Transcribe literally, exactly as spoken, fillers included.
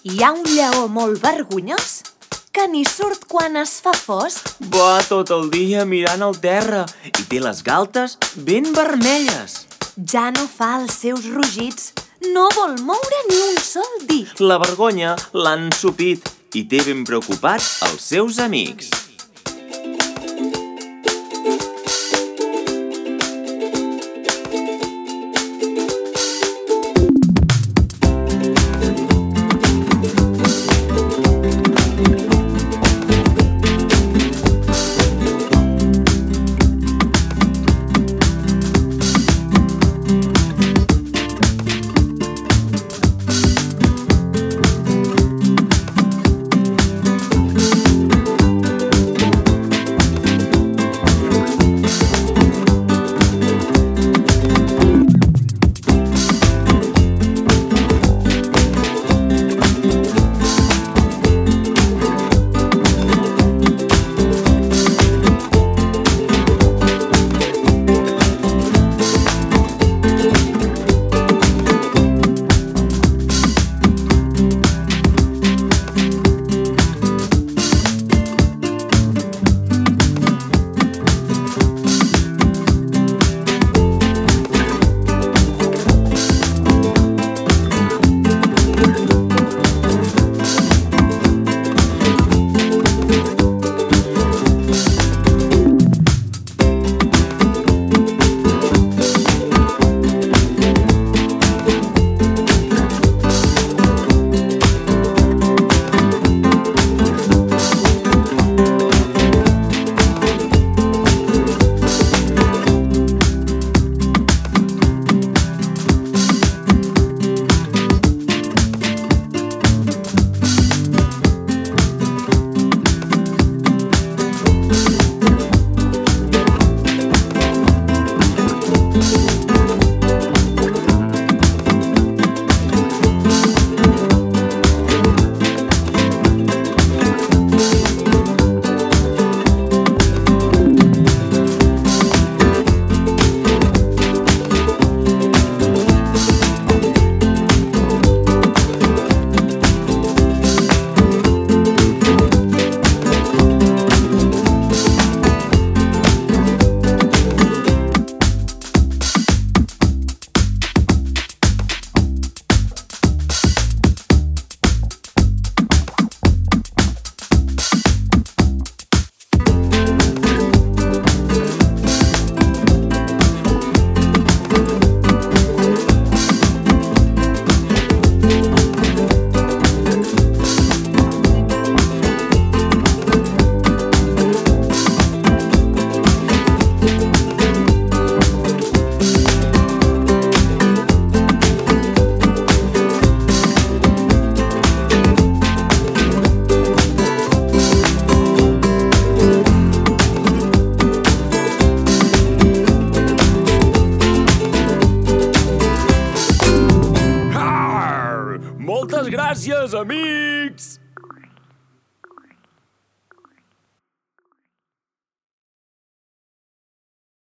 Hi ha un lleó molt vergonyós que ni surt quan es fa fosc. Va tot el dia mirant al terra i té les galtes ben vermelles. Ja no fa els seus rugits, no vol moure ni un sol dit. La vergonya l'ha ensopit i té ben preocupats els seus amics. Moltes gràcies, amics!